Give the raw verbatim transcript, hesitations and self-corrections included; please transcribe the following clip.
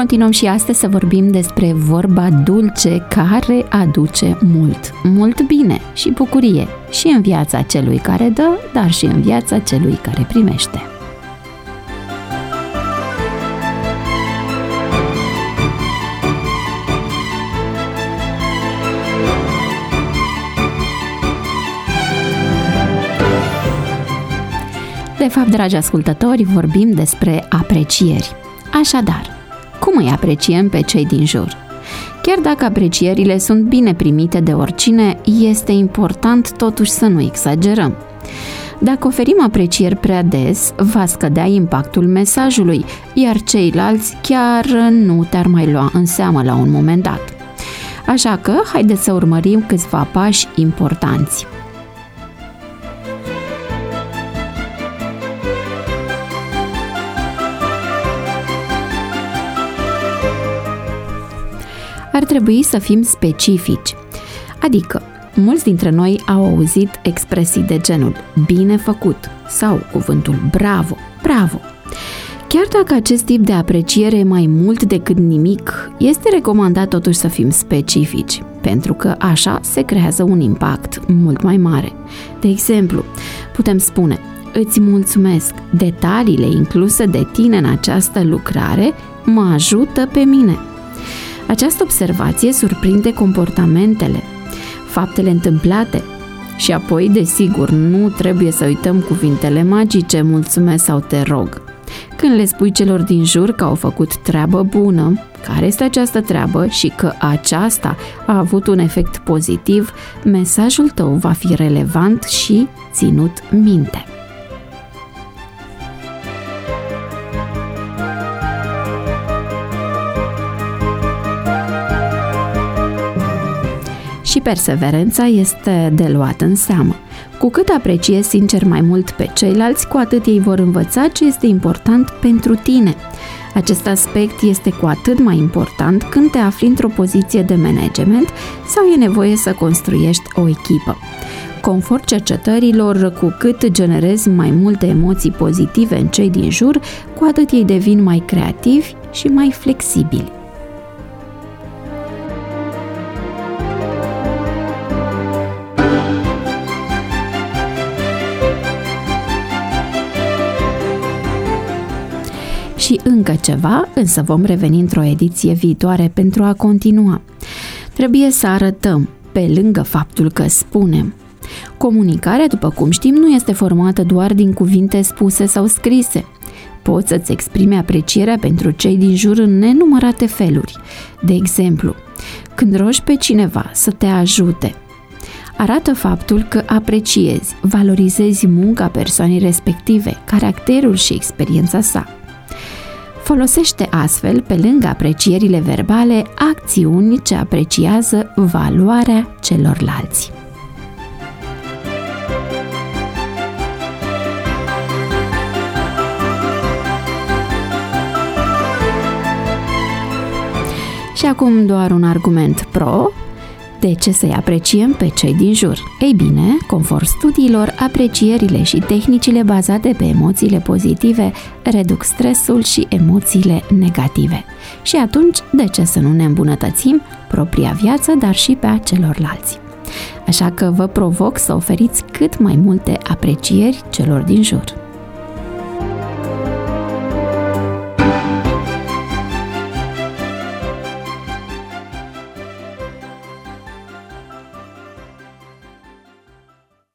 Continuăm și astăzi să vorbim despre vorba dulce care aduce mult, mult bine și bucurie și în viața celui care dă, dar și în viața celui care primește. De fapt, dragi ascultători, vorbim despre aprecieri. Așadar, cum îi apreciem pe cei din jur? Chiar dacă aprecierile sunt bine primite de oricine, este important totuși să nu exagerăm. Dacă oferim aprecieri prea des, va scădea impactul mesajului, iar ceilalți chiar nu te-ar mai lua în seamă la un moment dat. Așa că, haideți să urmărim câțiva pași importanți. Ar trebui să fim specifici. Adică, mulți dintre noi au auzit expresii de genul bine făcut sau cuvântul bravo, bravo. Chiar dacă acest tip de apreciere e mai mult decât nimic, este recomandat totuși să fim specifici, pentru că așa se creează un impact mult mai mare. De exemplu, putem spune: îți mulțumesc, detaliile incluse de tine în această lucrare mă ajută pe mine. Această observație surprinde comportamentele, faptele întâmplate și apoi, desigur, nu trebuie să uităm cuvintele magice, mulțumesc sau te rog. Când le spui celor din jur că au făcut treabă bună, care este această treabă și că aceasta a avut un efect pozitiv, mesajul tău va fi relevant și ținut minte. Și perseverența este de luat în seamă. Cu cât apreciezi sincer mai mult pe ceilalți, cu atât ei vor învăța ce este important pentru tine. Acest aspect este cu atât mai important când te afli într-o poziție de management sau e nevoie să construiești o echipă. Conform cercetărilor, cu cât generezi mai multe emoții pozitive în cei din jur, cu atât ei devin mai creativi și mai flexibili. Și încă ceva, însă vom reveni într-o ediție viitoare pentru a continua. Trebuie să arătăm, pe lângă faptul că spunem. Comunicarea, după cum știm, nu este formată doar din cuvinte spuse sau scrise. Poți să-ți exprimi aprecierea pentru cei din jur în nenumărate feluri. De exemplu, când rogi pe cineva să te ajute, arată faptul că apreciezi, valorizezi munca persoanei respective, caracterul și experiența sa. Folosește astfel, pe lângă aprecierile verbale, acțiuni ce apreciază valoarea celorlalți. Și acum doar un argument pro. De ce să-i apreciem pe cei din jur? Ei bine, conform studiilor, aprecierile și tehnicile bazate pe emoțiile pozitive reduc stresul și emoțiile negative. Și atunci, de ce să nu ne îmbunătățim propria viață, dar și pe a celorlalți? Așa că vă provoc să oferiți cât mai multe aprecieri celor din jur.